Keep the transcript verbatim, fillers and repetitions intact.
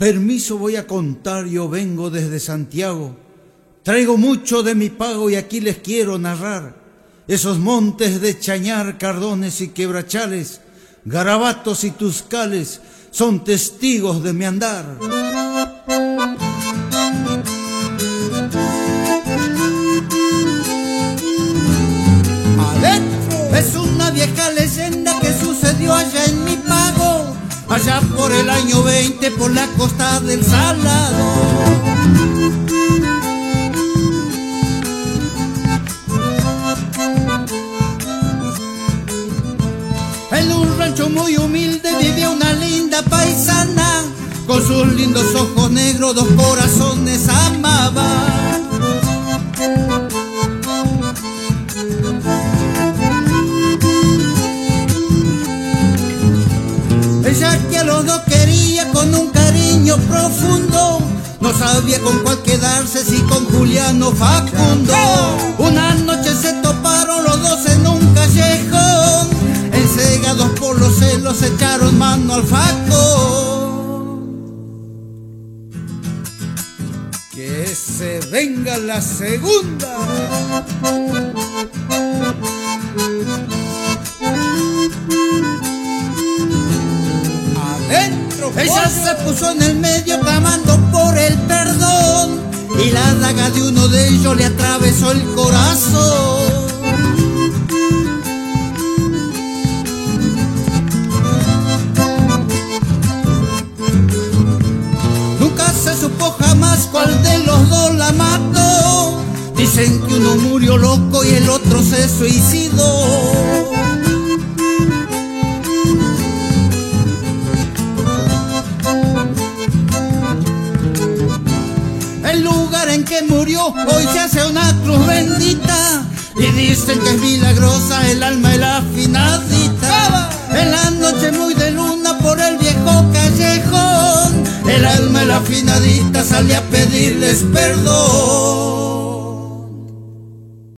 Permiso, voy a contar, yo vengo desde Santiago. Traigo mucho de mi pago y aquí les quiero narrar esos montes de chañar, cardones y quebrachales, garabatos y tuscales son testigos de mi andar. Adentro es una vieja leyenda que sucedió allá en mi pago, allá por el año veinte, por la costa del Salado. En un rancho muy humilde vivía una linda paisana, con sus lindos ojos negros dos corazones amaba. Ella que a los dos quería con un cariño profundo, no sabía con cuál quedarse, si con Julián o Facundo. Una noche se toparon los dos en un callejón, encegados por los celos echaron mano al faco. Que se venga la segunda. Adentro, ella se puso en el medio clamando por el perdón, y la daga de uno de ellos le atravesó el corazón. Nunca se supo jamás cuál de los dos la mató. Dicen que uno murió loco y el otro se suicidó. El lugar en que murió hoy se hace una cruz bendita, y dicen que es milagrosa el alma de la afinadita. En la noche muy de luna por el viejo callejón, el alma de la afinadita sale a pedirles perdón.